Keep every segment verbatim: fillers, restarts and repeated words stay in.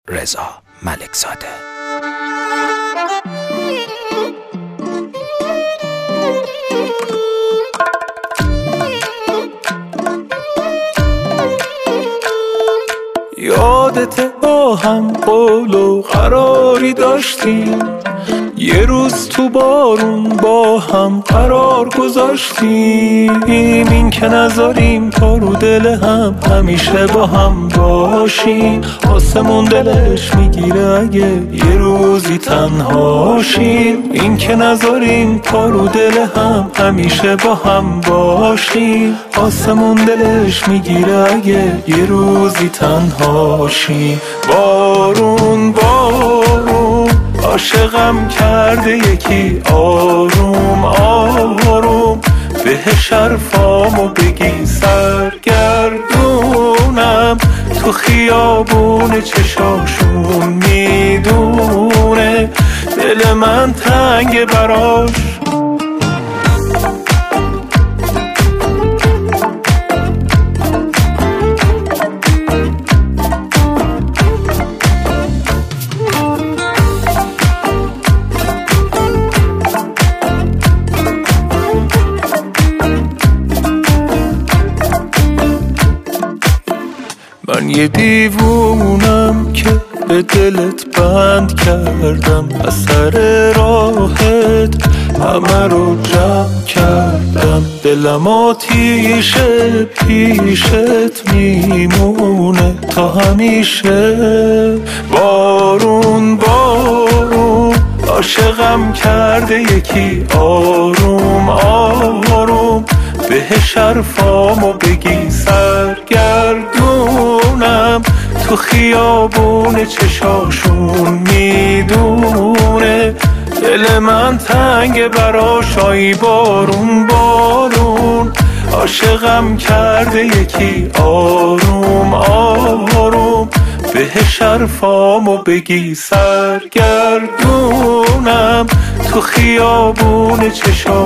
رضا ملکزاده. یادت با هم قول و قراری داشتیم، یه روز تو بارون با هم قرار گذاشتیم، این که نذاریم تا رو دل هم همیشه با هم باشیم. آسمون دلش میگیره اگه یه روزی تنهاشیم، این که نذاریم تا رو دل هم همیشه با هم باشیم. آسمون دلش میگیره اگه یه روزی تنهاشیم. بارون بارون عاشقم کرده یکی، آروم آروم بهش حرفامو بگی، سرگردونم تو خیابون چشاشون، میدونه دل من تنگ براش. من یه دیوونم که به دلت بند کردم، اثر راحت همه رو جمع کردم. دلم آتیشه پیشت میمونه تا همیشه. بارون بارون عاشقم کرده یکی، آروم آروم بهش حرفامو بگی، سرگردونم تو خیابون چشاشون، میدونه دل من تنگ براش. آی بارون بارون عاشقم کرده یکی، آروم آروم بهش حرفامو بگی، سرگردونم تو خیابون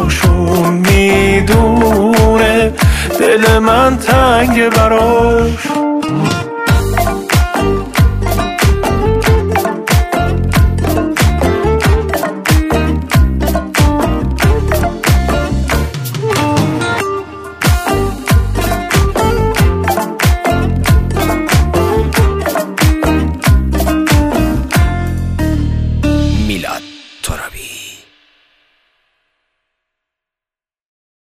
چشاشون، میدونه دل من تنگ براش.